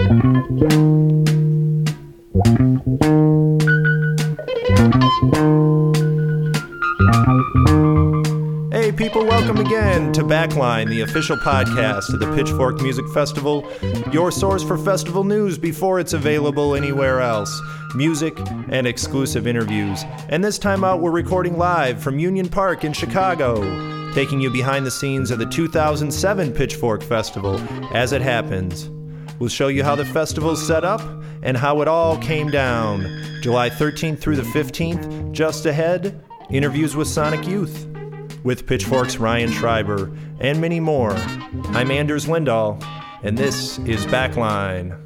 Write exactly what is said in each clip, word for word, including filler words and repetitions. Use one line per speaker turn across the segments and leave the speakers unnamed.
Hey people, welcome again to Backline, the official podcast of the Pitchfork Music Festival, your source for festival news before it's available anywhere else, music and exclusive interviews. And this time out, we're recording live from Union Park in Chicago, taking you behind the scenes of the two thousand seven Pitchfork Festival as it happens. We'll show you how the festival's set up and how it all came down. July thirteenth through the fifteenth, just ahead, interviews with Sonic Youth, with Pitchfork's Ryan Schreiber, and many more. I'm Anders Lindahl, and this is Backline.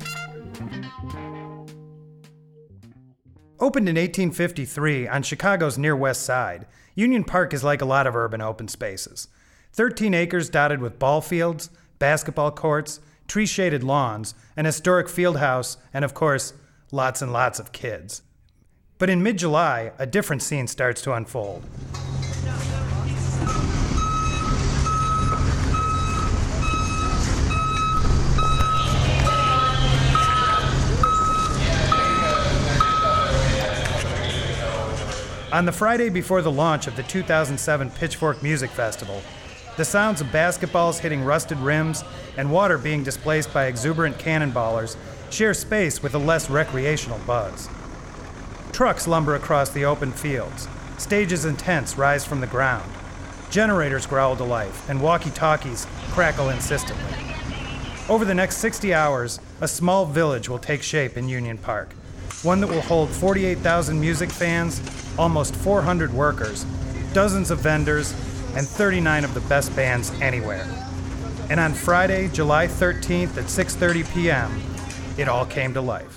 Opened in eighteen fifty-three on Chicago's near west side, Union Park is like a lot of urban open spaces. thirteen acres dotted with ball fields, basketball courts, tree-shaded lawns, an historic field house, and of course, lots and lots of kids. But in mid-July, a different scene starts to unfold. On the Friday before the launch of the two thousand seven Pitchfork Music Festival, the sounds of basketballs hitting rusted rims and water being displaced by exuberant cannonballers share space with a less recreational buzz. Trucks lumber across the open fields. Stages and tents rise from the ground. Generators growl to life, and walkie-talkies crackle insistently. Over the next sixty hours, a small village will take shape in Union Park, one that will hold forty-eight thousand music fans, almost four hundred workers, dozens of vendors, and thirty-nine of the best bands anywhere. And on Friday, July thirteenth at six thirty p.m., it all came to life.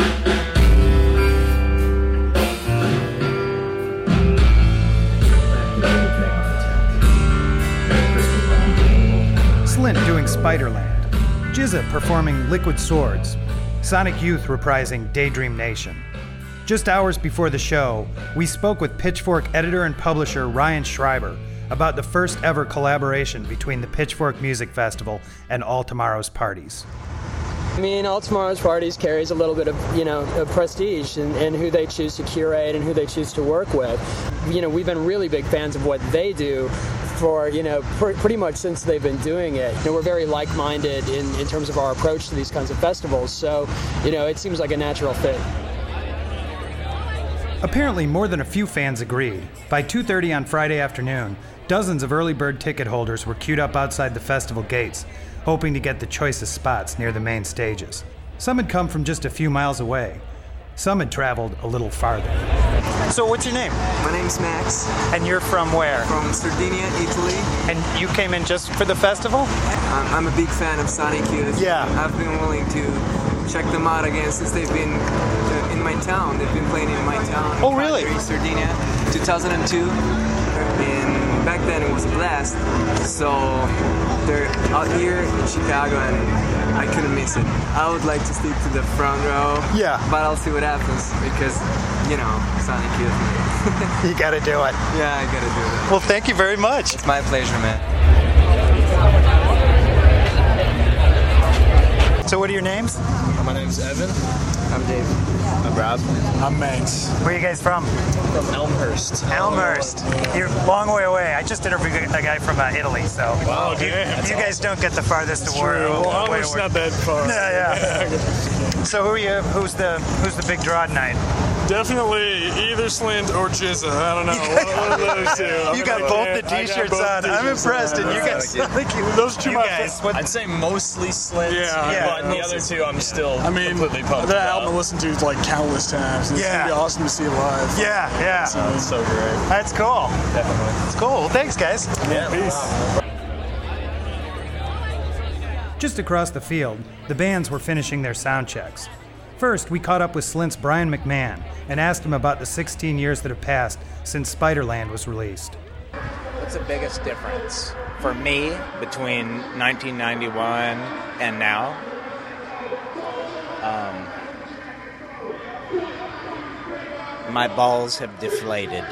Slint doing Spiderland, Jizza performing Liquid Swords, Sonic Youth reprising Daydream Nation. Just hours before the show, we spoke with Pitchfork editor and publisher Ryan Schreiber about the first ever collaboration between the Pitchfork Music Festival and All Tomorrow's Parties.
I mean, All Tomorrow's Parties carries a little bit of, you know, of prestige in, in who they choose to curate and who they choose to work with. You know, we've been really big fans of what they do for, you know, pr- pretty much since they've been doing it. You know, we're very like-minded in, in terms of our approach to these kinds of festivals, so, you know, it seems like a natural fit.
Apparently, more than a few fans agreed. By two thirty on Friday afternoon, dozens of early bird ticket holders were queued up outside the festival gates, hoping to get the choicest spots near the main stages. Some had come from just a few miles away. Some had traveled a little farther. So what's your name?
My name's Max.
And you're from where?
From Sardinia, Italy.
And you came in just for the festival?
I'm, I'm a big fan of Sonic Youth.
Yeah.
I've been willing to check them out again since they've been in my town. They've been playing in my town.
Oh, really?
In Sardinia, two thousand two. And back then it was a blast. So they're out here in Chicago and I couldn't miss it. I would like to stick to the front row.
Yeah.
But I'll see what happens because, you know, Sonic Youth.
You gotta do it.
Yeah, I gotta do it.
Well, thank you very much.
It's my pleasure, man.
So what are your names?
My name's Evan.
I'm Dave.
I'm Rob. I'm Max.
Where are you guys from?
From Elmhurst.
Elmhurst. You're a long way away. I just interviewed a guy from uh, Italy, so
Wow,
you,
damn.
you guys don't get the farthest to work.
Well, Elmhurst's not that far.
Yeah, yeah. So who are you? Who's the Who's the big draw tonight?
Definitely either Slint or Jizza. I don't know. One, one of those two. I
You
mean,
got
like,
both
yeah,
the
I got
T-shirts
both
on.
the
I'm
T-shirts
impressed,
on.
and you guys, like, you,
Those two
you
my
guys. What,
I'd say mostly Slint,
Yeah.
Yeah.
but the other two I'm still
I mean,
completely pumped
that
about.
album I listened to like countless times. And it's
Yeah.
gonna be awesome to see it live.
yeah, yeah.
Oh, it's so great.
That's cool.
Definitely.
It's cool. Well, thanks, guys.
Yeah.
Peace.
Just across the field, the bands were finishing their sound checks. First, we caught up with Slint's Brian McMahon and asked him about the sixteen years that have passed since Spiderland was released.
What's the biggest difference for me between nineteen ninety-one and now? Um, my balls have deflated.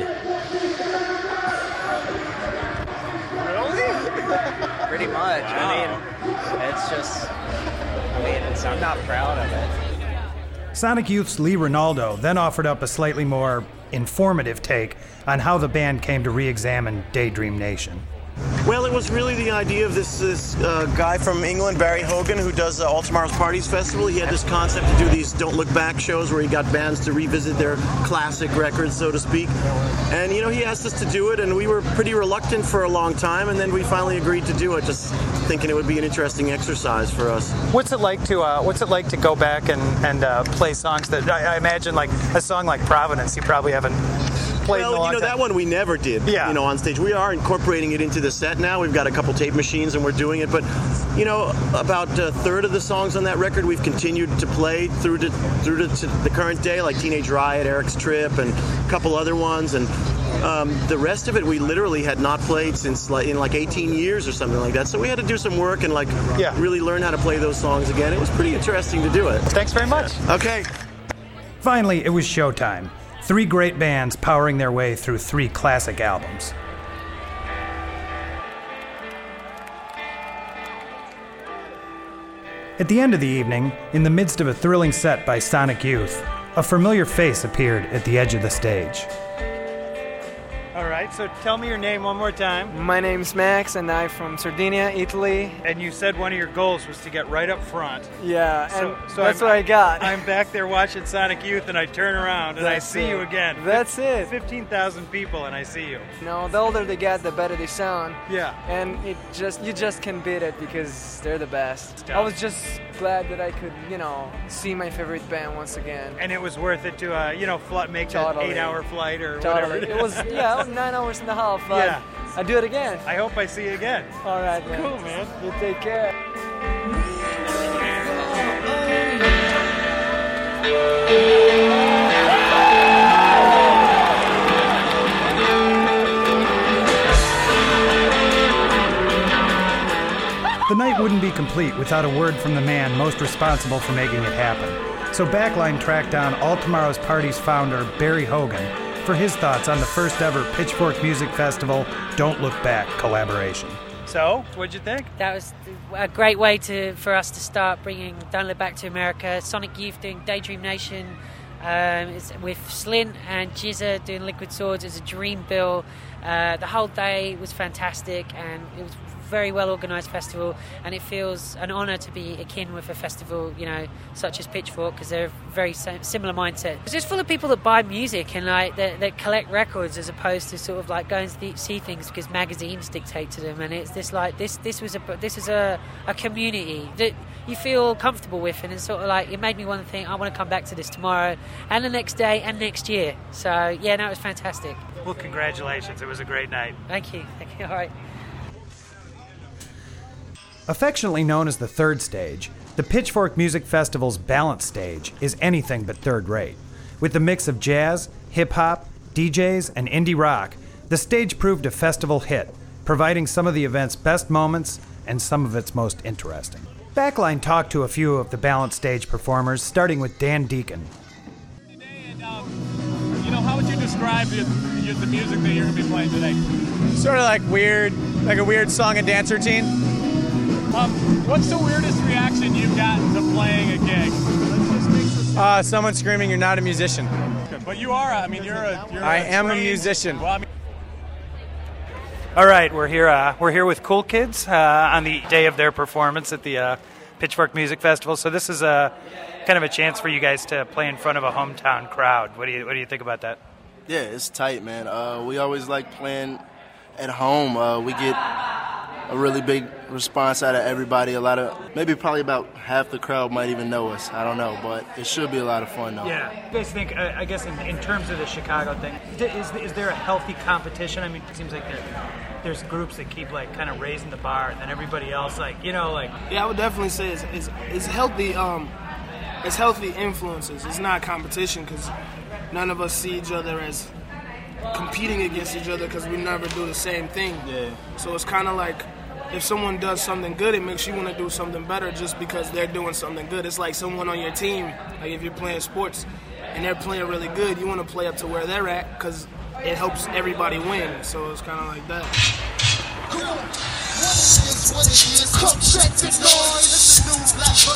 Pretty much. I mean, it's just, I mean, it's
so I'm not proud of it.
Sonic Youth's Lee Ronaldo then offered up a slightly more informative take on how the band came to re-examine Daydream Nation.
Well, it was really the idea of this this uh, guy from England, Barry Hogan, who does uh, All Tomorrow's Parties Festival. He had this concept to do these Don't Look Back shows where he got bands to revisit their classic records, so to speak. And, you know, he asked us to do it, and we were pretty reluctant for a long time, and then we finally agreed to do it, just thinking it would be an interesting exercise for us.
What's it like to uh, What's it like to go back and, and uh, play songs that, I, I imagine, like a song like Providence, you probably haven't played in a
Well,
long
you know,
time.
that one we never did,
Yeah.
you know, on stage. We are incorporating it into the set now. We've got a couple tape machines and we're doing it. But, you know, about a third of the songs on that record we've continued to play through to, through to, to the current day, like Teenage Riot, Eric's Trip, and a couple other ones. And um, the rest of it we literally had not played since like, in like eighteen years or something like that. So we had to do some work and like
Yeah.
really learn how to play those songs again. It was pretty interesting to do it.
Thanks very much.
Okay.
Finally, it was showtime. Three great bands powering their way through three classic albums. At the end of the evening, in the midst of a thrilling set by Sonic Youth, a familiar face appeared at the edge of the stage. All right, so tell me your name one more time.
My name's Max, and I'm from Sardinia, Italy.
And you said one of your goals was to get right up front.
Yeah, and
So- so
that's
I'm-
what I got.
I'm back there watching Sonic Youth, and I turn around and I
That's
see
it.
you again.
That's it.
fifteen thousand people, and I see you.
You know, the older they get, the better they sound.
Yeah.
And it just you just can't beat it because they're the best.
tough.
I was just glad that I could, you know, see my favorite band once again.
And it was worth it to, uh, you know, fl- make
Totally.
that eight-hour flight or
Totally.
whatever.
It was yeah, it was nine hours and a half. But
Yeah.
I'd do it again.
I hope I see you again.
All right, man.
Cool, man.
You take care.
The night wouldn't be complete without a word from the man most responsible for making it happen. So Backline tracked down All Tomorrow's Party's founder, Barry Hogan, for his thoughts on the first ever Pitchfork Music Festival Don't Look Back collaboration. So, what'd you think?
That was a great way to for us to start bringing Don't Look Back to America. Sonic Youth doing Daydream Nation, um, it's with Slint and Jizza doing Liquid Swords. It was a dream bill. Uh, the whole day was fantastic, and it was a very well organised festival, and it feels an honour to be akin with a festival, you know, such as Pitchfork, because they're a very sa- similar mindset. It's just full of people that buy music and like that, that collect records, as opposed to sort of like going to th- see things because magazines dictate to them. And it's this like this this was a this is a, a community that you feel comfortable with, and it's sort of like it made me want to think I want to come back to this tomorrow and the next day and next year. So yeah, no, it was fantastic.
Well, congratulations. It was a great night.
Thank you. Thank you. All right.
Affectionately known as the third stage, the Pitchfork Music Festival's balance stage is anything but third rate. With a mix of jazz, hip-hop, D Js, and indie rock, the stage proved a festival hit, providing some of the event's best moments and some of its most interesting. Backline talked to a few of the balance stage performers, starting with Dan Deacon.
And, um, you know, how would you describe the, the music that you're going to be playing today?
Sort of like weird, like a weird song and dance routine.
Um, what's the weirdest reaction you've gotten to playing a gig?
Uh, someone screaming, "You're not a musician."
But you are. I mean, you're a. You're
I
a
am a
trained-
musician.
Well, I mean,
All right, we're here. Uh, we're here with Cool Kids uh, on the day of their performance at the uh, Pitchfork Music Festival. So this is a kind of a chance for you guys to play in front of a hometown crowd. What do you What do you think about that?
Yeah, it's tight, man. Uh, we always like playing at home. Uh, we get a really big response out of everybody. A lot of, maybe probably about half the crowd might even know us. I don't know, but it should be a lot of fun, though.
Yeah. You guys think, uh, I guess in, in terms of the Chicago thing, d- is, is there a healthy competition? I mean, it seems like there, there's groups that keep like kind of raising the bar, and then everybody else like, you know, like...
Yeah, I would definitely say it's, it's, it's healthy, um, it's healthy influences. It's not competition because none of us see each other as competing against each other because we never do the same thing.
Yeah.
So it's kind of like if someone does something good, it makes you want to do something better just because they're doing something good. It's like someone on your team, like if you're playing sports and they're playing really good, you want to play up to where they're at because it helps everybody win. So it's kind of like that.
Come check this noise. It's the new Blackbird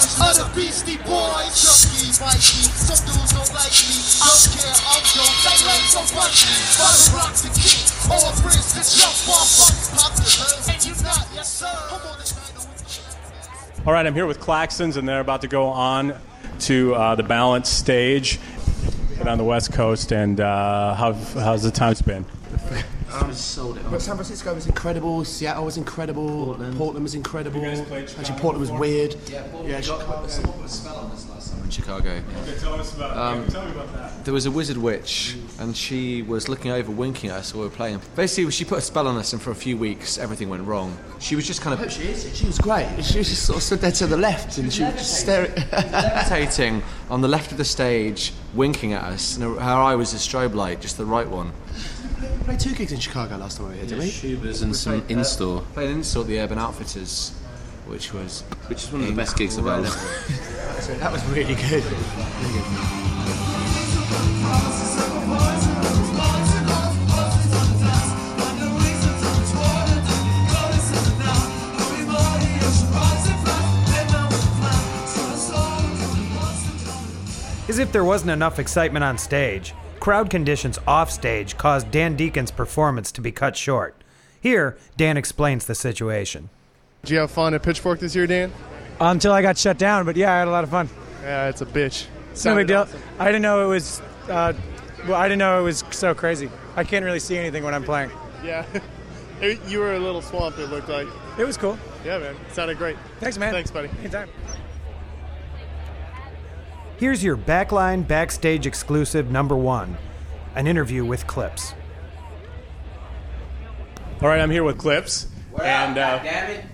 of the Beastie Boys. Chucky, Mikey, some dudes don't like me. Don't care, I'm dope, they like so funky. Bottom rock the king, all friends to jump off. Popular, and you not, yes sir. Come on, this night.
All right, I'm here with Klaxons, and they're about to go on to uh, the Balance stage on the West Coast. And uh, how, how's the time been?
Um, but San Francisco was incredible. Seattle was incredible. Portland, Portland was incredible. Actually, Portland was weird.
Yeah, Portland
yeah,
got
Chicago.
put a spell on us last summer in Chicago.
Okay, tell us about,
Um,
okay, tell me about that.
There was a wizard witch, and she was looking over, winking at us while we were playing. Basically, she put a spell on us, and for a few weeks, everything went wrong. She was just kind of.
Oh, she is. She was great. She was just sort of stood there to the left, and she was just staring.
levitating on the left of the stage, winking at us, and her, her eye was a strobe light, just the right one.
We played two gigs in Chicago last time we were here, didn't we?
Schubers and some
played, uh,
in-store. Played in-store at the Urban Outfitters, which was
which is one of the best gigs I've ever
incredible.
That was really good. Really good.
As if there wasn't enough excitement on stage, crowd conditions off stage caused Dan Deacon's performance to be cut short. Here, Dan explains the situation.
Did you have fun at Pitchfork this year, Dan?
Until I got shut down, but yeah, I had a lot of fun.
Yeah, it's a bitch.
It's no big deal.
Awesome.
I didn't know it was. Uh, well, I didn't know it was so crazy. I can't really see anything when I'm playing.
Yeah, you were a little swamped. It looked like.
It was cool.
Yeah, man. It sounded great.
Thanks, man.
Thanks, buddy.
Anytime.
Here's your Backline Backstage exclusive number one, an interview with Clips.
All right, I'm here with Clips.
We're
and
out,
uh,
damn it.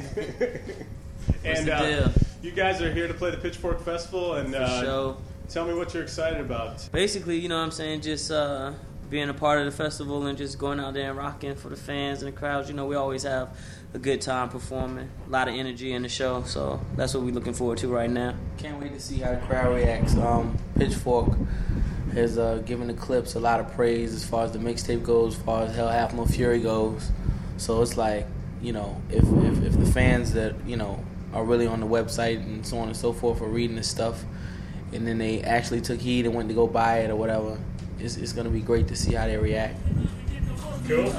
and
the
uh,
deal?
you guys are here to play the Pitchfork Festival, and
For
uh,
sure.
tell me what you're excited about.
Basically, you know what I'm saying, just uh, being a part of the festival and just going out there and rocking for the fans and the crowds. You know, we always have a good time performing, a lot of energy in the show, so that's what we're looking forward to right now.
Can't wait to see how the crowd reacts. Um, Pitchfork has uh, given the Clips a lot of praise as far as the mixtape goes, as far as Hell Half More Fury goes. So it's like, you know, if, if, if the fans that, you know, are really on the website and so on and so forth are reading this stuff, and then they actually took heed and went to go buy it or whatever, it's, it's going to be great to see how they react.
Cool.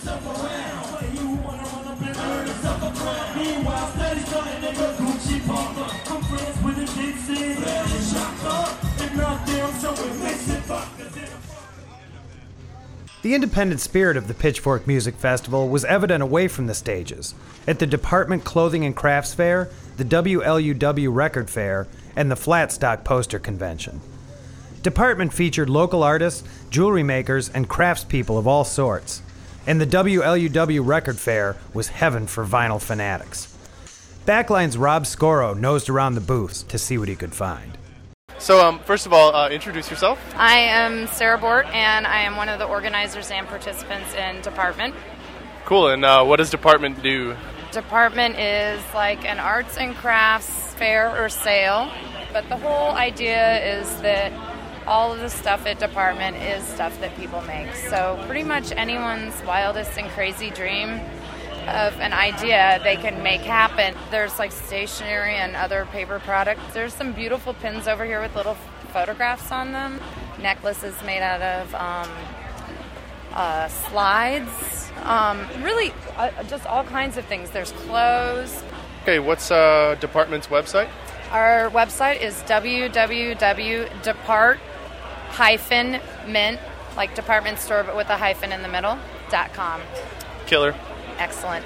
The independent spirit of the Pitchfork Music Festival was evident away from the stages, at the Department Clothing and Crafts Fair, the W L U W Record Fair, and the Flatstock Poster Convention. Department featured local artists, jewelry makers, and craftspeople of all sorts, and the W L U W Record Fair was heaven for vinyl fanatics. Backline's Rob Scoro nosed around the booths to see what he could find.
So, um, first of all, uh, introduce yourself.
I am Sarah Bort, and I am one of the organizers and participants in Department.
Cool, and uh, what does Department do?
Department is like an arts and crafts fair or sale, but the whole idea is that all of the stuff at Department is stuff that people make. So pretty much anyone's wildest and crazy dream of an idea they can make happen. There's like stationery and other paper products. There's some beautiful pins over here with little photographs on them. Necklaces made out of um, uh, slides. Um, really, uh, just all kinds of things. There's clothes.
Okay, what's uh, Department's website?
Our website is w w w dot depart dash mint, like department store but with a hyphen in the middle, dot com.
Killer.
Excellent.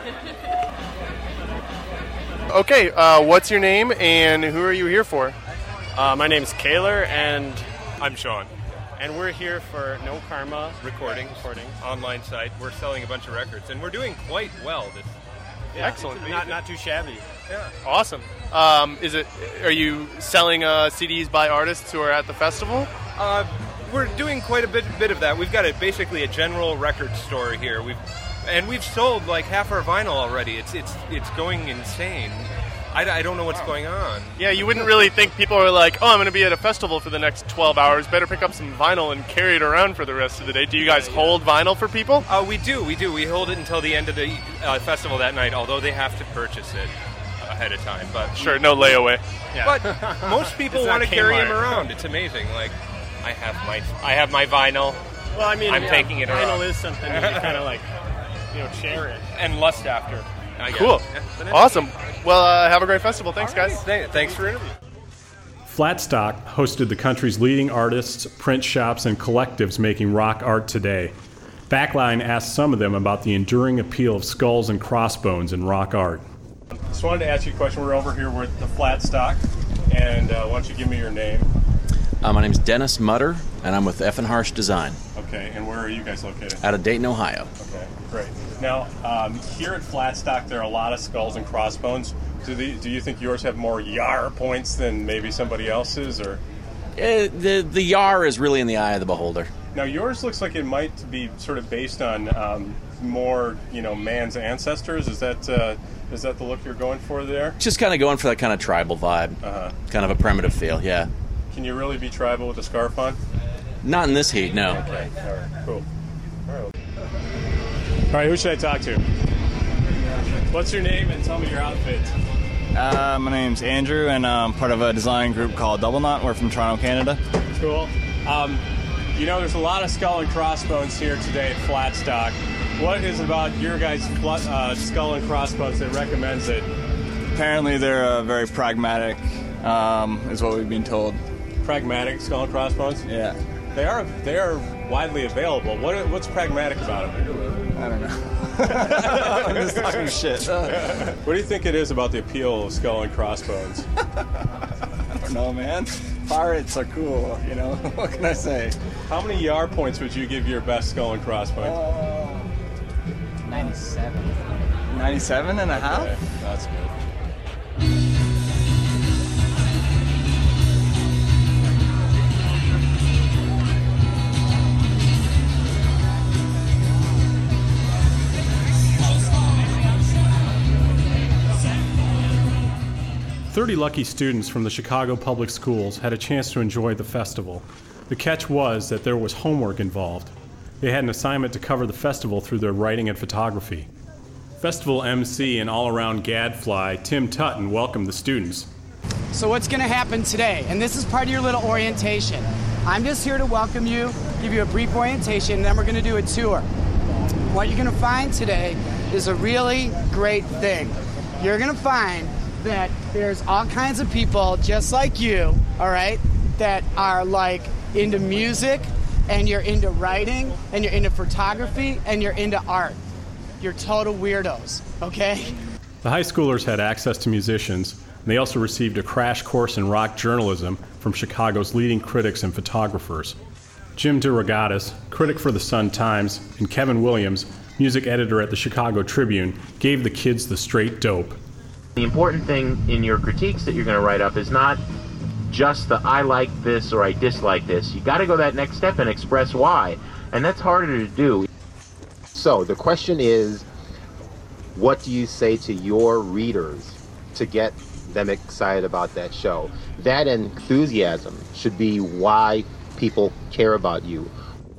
Okay, uh, what's your name and who are you here for?
Uh, my name's Kaylor and I'm Sean. And we're here for No Karma Recording, recording online site. We're selling a bunch of records and we're doing quite well. This, yeah,
Excellent.
Not not too shabby.
Yeah. Awesome. Um, is it? Are you selling uh, C Ds by artists who are at the festival?
Uh, we're doing quite a bit bit of that. We've got a, basically a general record store here. We've and we've sold like half our vinyl already. It's it's it's going insane. I, I don't know what's going on.
Yeah, you wouldn't really think people are like, oh, I'm going to be at a festival for the next twelve hours. Better pick up some vinyl and carry it around for the rest of the day. Do you guys yeah, yeah. hold vinyl for people?
Uh, we do, we do. We hold it until the end of the uh, festival that night, although they have to purchase it. Uh, ahead of time. But
Sure, no layaway.
Yeah. But most people
It's not
want to carry him
Kmart.
around. It's amazing. Like, I have my I have my vinyl.
Well, I mean,
I'm
yeah,
taking it
vinyl
around.
is something that you kind of like, you know, cherish.
And lust after. I guess.
Cool.
Yeah, but anyway.
Awesome. Well, uh, have a great festival. Thanks,
All right.
guys.
Th- Thanks for interviewing.
Flatstock hosted the country's leading artists, print shops, and collectives making rock art today. Backline asked some of them about the enduring appeal of skulls and crossbones in rock art. Just wanted to ask you a question. We're over here with the Flatstock, and uh, why don't you give me your name?
Uh, my name's Dennis Mutter, and I'm with Effenharsh Design.
Okay, and where are you guys located?
Out of Dayton, Ohio.
Okay, great. Now, um, here at Flatstock, there are a lot of skulls and crossbones. Do, the, do you think yours have more yar points than maybe somebody else's, or?
Uh, the the yar is really in the eye of the beholder.
Now, yours looks like it might be sort of based on um, more, you know, man's ancestors. Is that uh, is that the look you're going for there?
Just kind of going for that kind of tribal vibe,
uh-huh.
kind of a primitive feel. Yeah.
Can you really be tribal with a scarf on?
Not in this heat, no.
Okay, all right, cool. All right. All right, who should I talk to? What's your name and tell me your outfit?
Uh, my name's Andrew, and I'm part of a design group called Double Knot. We're from Toronto, Canada.
Cool. Um, you know, there's a lot of skull and crossbones here today at Flatstock. What is it about your guys' fl- uh, skull and crossbones that recommends it?
Apparently, they're uh, very pragmatic, um, is what we've been told.
Pragmatic skull and crossbones?
Yeah.
They are they are widely available. What what's pragmatic about them?
I don't know. I'm just talking shit.
What do you think it is about the appeal of skull and crossbones?
I don't know, man. Pirates are cool, you know? What can I say?
How many yar points would you give your best skull and crossbones?
Uh,
ninety-seven.
ninety-seven and a half?
Okay, that's good. Thirty lucky students from the Chicago Public Schools had a chance to enjoy the festival. The catch was that there was homework involved. They had an assignment to cover the festival through their writing and photography. Festival M C and all-around gadfly Tim Tutton welcomed the students.
So what's going to happen today? And this is part of your little orientation. I'm just here to welcome you, give you a brief orientation, and then we're going to do a tour. What you're going to find today is a really great thing. You're going to find that there's all kinds of people just like you, all right, that are like into music, and you're into writing, and you're into photography, and you're into art. You're total weirdos, okay?
The high schoolers had access to musicians, and they also received a crash course in rock journalism from Chicago's leading critics and photographers. Jim DeRogatis, critic for the Sun-Times, and Kevin Williams, music editor at the Chicago Tribune, gave the kids the straight dope.
The important thing in your critiques that you're going to write up is not just the I like this or I dislike this. You got to go that next step and express why, and that's harder to do.
So the question is, what do you say to your readers to get them excited about that show? That enthusiasm should be why people care about you.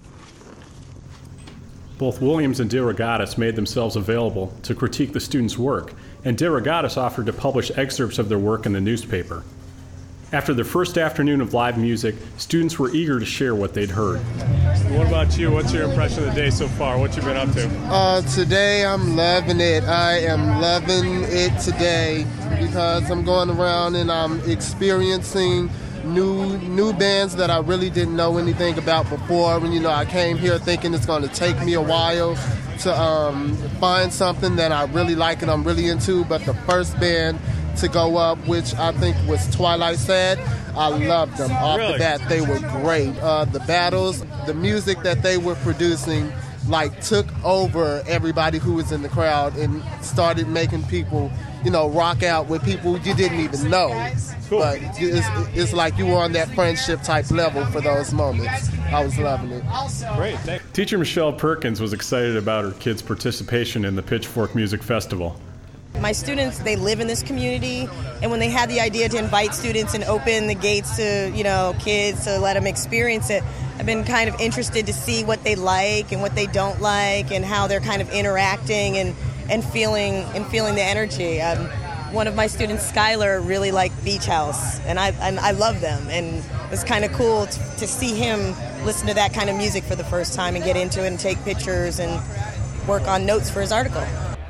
Both Williams and DeRogatis made themselves available to critique the students' work, and DeRogatis offered to publish excerpts of their work in the newspaper. After their first afternoon of live music, students were eager to share what they'd heard. What about you? What's your impression of the day so far? What you been up to?
Uh, today I'm loving it. I am loving it today because I'm going around and I'm experiencing new new bands that I really didn't know anything about before. And, you know, I came here thinking it's going to take me a while to um, find something that I really like and I'm really into. But the first band to go up, which I think was Twilight Sad, I loved them. Off
Really?
the bat, they were great. Uh, the battles, the music that they were producing, like, took over everybody who was in the crowd and started making people, you know, rock out with people you didn't even know. But it's, it's like you were on that friendship type level for those moments. I was loving it.
Great, thanks. Teacher Michelle Perkins was excited about her kids' participation in the Pitchfork Music Festival.
My students, they live in this community, and when they had the idea to invite students and open the gates to, you know, kids to let them experience it, I've been kind of interested to see what they like and what they don't like and how they're kind of interacting and, and feeling and feeling the energy. Um, one of my students, Skylar, really liked Beach House, and I and I love them, and it was kind of cool to, to see him listen to that kind of music for the first time and get into it and take pictures and work on notes for his article.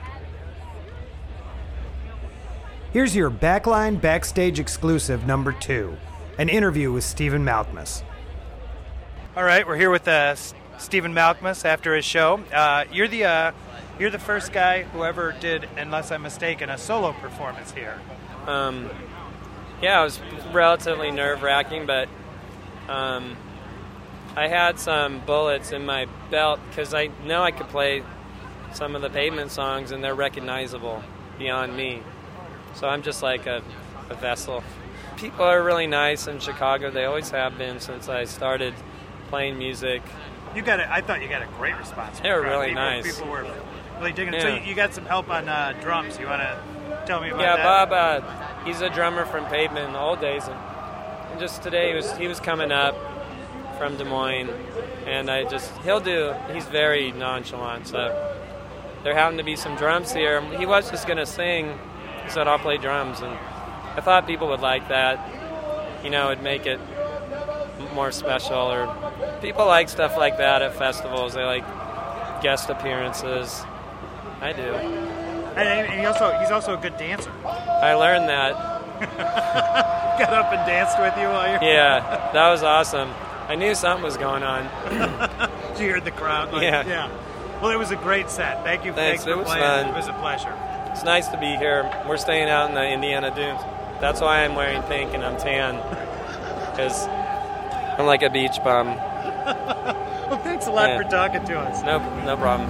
Here's your Backline Backstage exclusive number two, an interview with Stephen Malkmus. All right, we're here with uh, S- Stephen Malkmus after his show. Uh, you're the uh, you're the first guy who ever did, unless I'm mistaken, a solo performance here.
Um, yeah, it was relatively nerve-wracking, but um, I had some bullets in my belt because I know I could play some of the Pavement songs, and they're recognizable beyond me. So I'm just like a, a vessel. People are really nice in Chicago. They always have been since I started playing music.
You got a, I thought you got a great response. from
They were
the crowd.
really
people,
nice.
People were really digging it. So
Yeah.
you, you got some help on uh, drums. You want to tell me about
yeah,
that?
Bob, uh, he's a drummer from Pavement in the old days. And, and just today he was, he was coming up from Des Moines. And I just, he'll do, he's very nonchalant. So there happened to be some drums here. He was just going to sing. He said, I'll play drums. And I thought people would like that. You know, it'd make it more special. Or people like stuff like that at festivals. They like guest appearances. I do.
And, and he also, he's also a good dancer.
I learned that.
Got up and danced with you while you're...
Yeah, that was awesome. I knew something was going on.
Did you hear the crowd? Like,
Yeah.
yeah. Well, it was a great set. Thank you,
Thanks,
thanks for
it was
playing.
fun.
It was a pleasure.
It's nice to be here. We're staying out in the Indiana Dunes. That's why I'm wearing pink and I'm tan. Because I'm like a beach bum.
Well, thanks a lot
Yeah.
for talking to us.
No, no problem.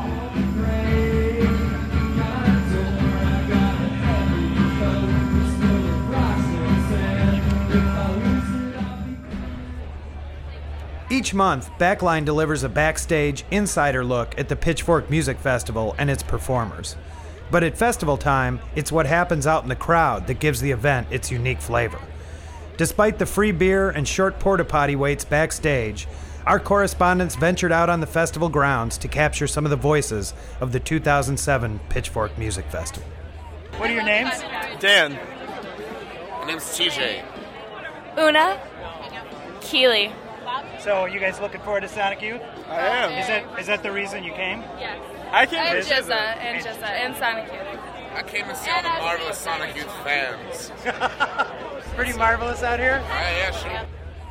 Each month, Backline delivers a backstage insider look at the Pitchfork Music Festival and its performers. But at festival time, it's what happens out in the crowd that gives the event its unique flavor. Despite the free beer and short porta potty waits backstage, our correspondents ventured out on the festival grounds to capture some of the voices of the two thousand seven Pitchfork Music Festival. What are your names?
Dan.
My name's T J.
Una. Keely.
So, you guys looking forward to Sonic Youth?
I am.
Is that is that the reason you came?
Yes.
I came
And
to
Jizza, and Jizza, and Sonic Youth.
I came to see all the marvelous Sonic Youth fans.
Pretty marvelous out here?
Yeah, yeah, sure.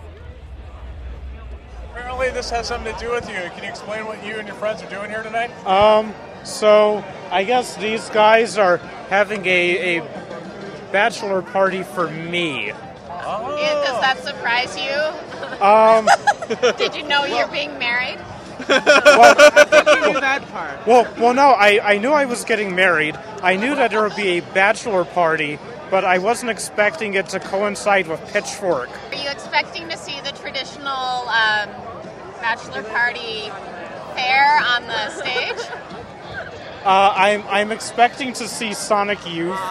Apparently this has something to do with you. Can you explain what you and your friends are doing here tonight?
Um, so I guess these guys are having a, a bachelor party for me.
Oh.
Does that surprise you?
Um,
Did you know you're being married?
well,
I think you knew that part.
Well, well, no, I, I knew I was getting married. I knew that there would be a bachelor party, but I wasn't expecting it to coincide with Pitchfork.
Are you expecting to see the traditional um, bachelor party fair on the stage?
Uh, I'm I'm expecting to see Sonic Youth,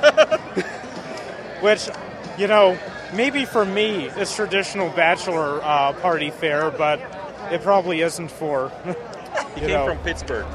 which, you know, maybe for me it's traditional bachelor uh, party fare, but it probably isn't for. you
He came
know.
from Pittsburgh.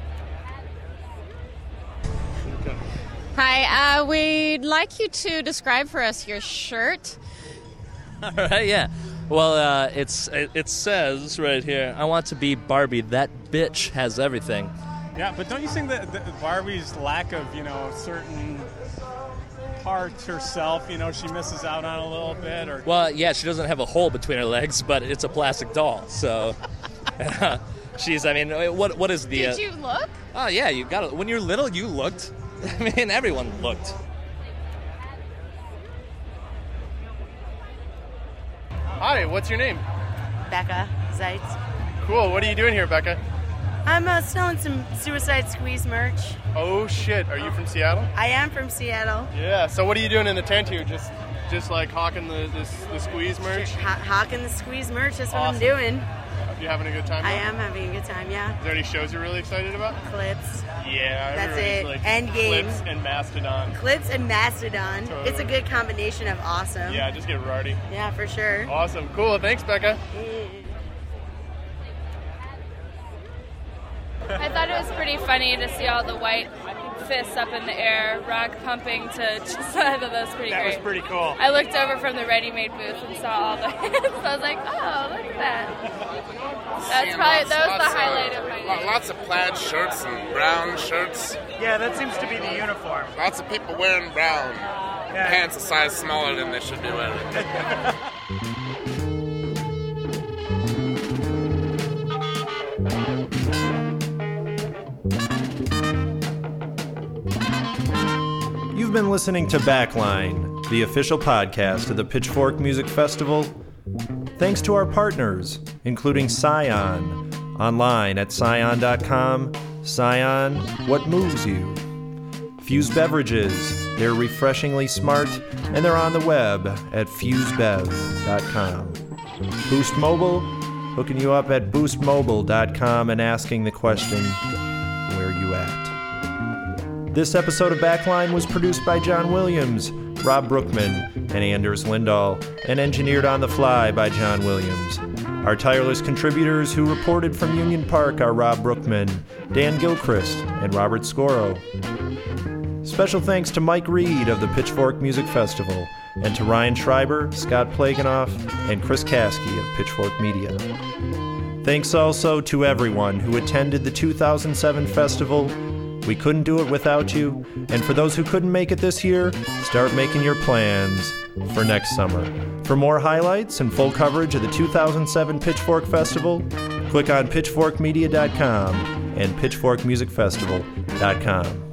Hi, uh, we'd like you to describe for us your shirt.
All right, yeah. Well, uh, it's it, it says right here, I want to be Barbie. That bitch has everything.
Yeah, but don't you think that, that Barbie's lack of, you know, certain parts herself, you know, she misses out on a little bit? Or
Well, yeah, she doesn't have a hole between her legs, but it's a plastic doll. So she's, I mean, what what is the...
Did
uh,
you look?
Oh, yeah, you got it. When you're little, you looked. I mean, everyone looked.
Hi, what's your name?
Becca Zeitz.
Cool. What are you doing here, Becca?
I'm uh, selling some Suicide Squeeze merch.
Oh shit! Are you from Seattle?
I am from Seattle.
Yeah. So what are you doing in the tent here? Just, just like hawking the this, the squeeze merch.
Ho- hawking the Squeeze merch. That's what
Awesome.
I'm doing.
Are you having a good time?
I
now?
am having a good time. Yeah.
Is there any shows you're really excited about?
Clips.
Yeah.
That's
everybody's
it.
Like
Endgame.
Clips and Mastodon.
Clips and Mastodon.
Totally.
It's a good combination of awesome.
Yeah. Just get rowdy.
Yeah, for sure.
Awesome. Cool. Thanks, Becca.
I thought it was pretty funny to see all the white fists up in the air, rock pumping to just, I thought that was pretty
That
great.
was pretty cool.
I looked over from the ready-made booth and saw all the hits. So I was like, oh, look at that. That's
Seeing
probably,
lots-
that was the
lots of-
highlight of my
lo-
night.
Lots of plaid shirts and brown shirts.
Yeah, that seems to be the uniform.
Lots of people wearing brown.
Yeah.
Pants a size smaller than they should be wearing.
You've been listening to Backline, the official podcast of the Pitchfork Music Festival. Thanks to our partners, including Scion, online at scion dot com. Scion, what moves you? Fuse Beverages, they're refreshingly smart, and they're on the web at fuse bev dot com. Boost Mobile, hooking you up at boost mobile dot com and asking the question, where you at? This episode of Backline was produced by John Williams, Rob Brookman, and Anders Lindahl, and engineered on the fly by John Williams. Our tireless contributors who reported from Union Park are Rob Brookman, Dan Gilchrist, and Robert Scoro. Special thanks to Mike Reed of the Pitchfork Music Festival, and to Ryan Schreiber, Scott Plaganoff, and Chris Kasky of Pitchfork Media. Thanks also to everyone who attended the two thousand seven festival. We couldn't do it without you, and for those who couldn't make it this year, start making your plans for next summer. For more highlights and full coverage of the two thousand seven Pitchfork Festival, click on pitchfork media dot com and pitchfork music festival dot com.